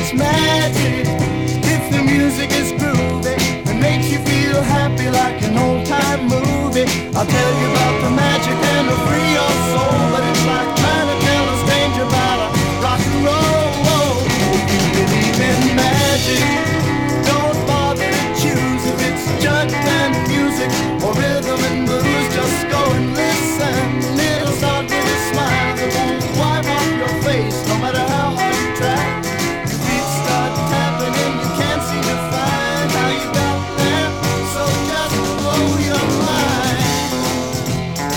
it's magic. If the music is groovy and makes you feel happy like an old time movie.